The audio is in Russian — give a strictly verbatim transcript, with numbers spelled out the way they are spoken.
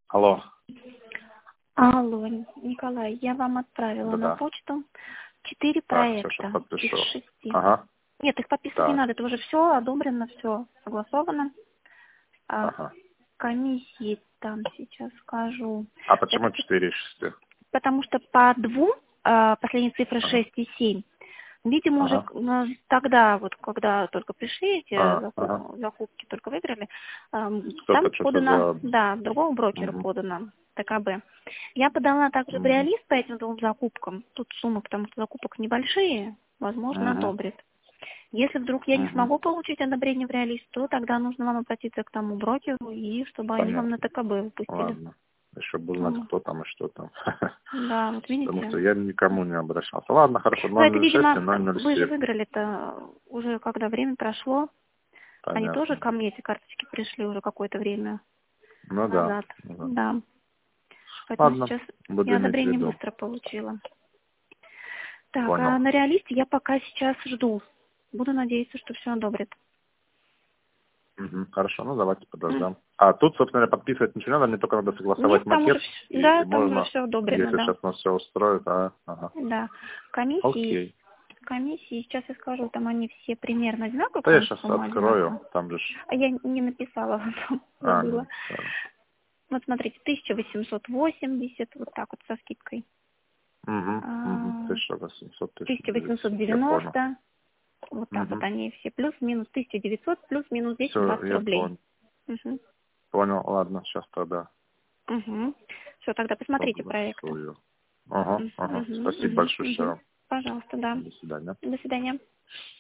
Алло. Алло, Николай, я вам отправила Да-да. на почту четыре Так, проекта все, сейчас из подпишу. шести. Ага. Нет, их подписывать не Так. надо, это уже все одобрено, все согласовано. А, Ага. комиссии там сейчас скажу. А почему Это четыре из шести? потому что по двум, а, последние цифры Ага. шесть и семь, видимо, уже Ага. ну, тогда, вот когда только пришли эти А, закуп- ага. закупки, только выиграли, ам, там Кто-то что-то подано, за... да, другому брокеру Угу. подано, ТКБ. Я подала также в Угу. реалист по этим двум закупкам. Тут суммы, потому что закупок небольшие, возможно, Угу. одобрит. Если вдруг я не Угу. смогу получить одобрение в реалист, то тогда нужно вам обратиться к тому брокеру, и чтобы они вам на Понятно. ТКБ выпустили. Ладно. Еще бы знать, Вот. кто там и что там. Да, вот Потому что видите. я никому не обращался. Ладно, хорошо. Ну, это, ноль ноль шесть и видимо, ноль ноль вы же семь. выиграли-то уже, когда время прошло. Они тоже Понятно. ко мне эти карточки пришли уже какое-то время Ну да. назад. Ну да. Да. Поэтому Ладно. сейчас Буду я иметь в одобрение виду. быстро получила. Так, Понял. а на реалисте я пока сейчас жду. Буду надеяться, что все одобрит. Угу. Хорошо, ну давайте М. подождем. А тут, собственно, подписывать ничего не надо, мне только надо Нет, согласовать там уже, макет, вс- и, да, и там уже можно, все одобрено, если да. сейчас нас все устроит, а, ага. Да. Комиссии, Окей. комиссии, сейчас я скажу, там они все примерно одинаковые, Да я по-моему, сейчас сумма открою, одинаковая. там же ж... А я не написала, потом А, не забыла. написали. Вот смотрите, тысяча восемьсот восемьдесят, вот так вот со скидкой. Угу, угу. А, тысяча восемьсот, тысяча тысяча восемьсот девятьсот, я понял. девяносто, вот так вот Угу. они все, плюс-минус тысяча девятьсот, плюс-минус двести Все, двадцать я рублей. понял. Угу. Понял, ладно, сейчас тогда Угу. Все, тогда посмотрите проекты. согласую. Ага, Угу, ага. угу, Спасибо угу, большое, угу. все. Пожалуйста, да. До свидания. До свидания.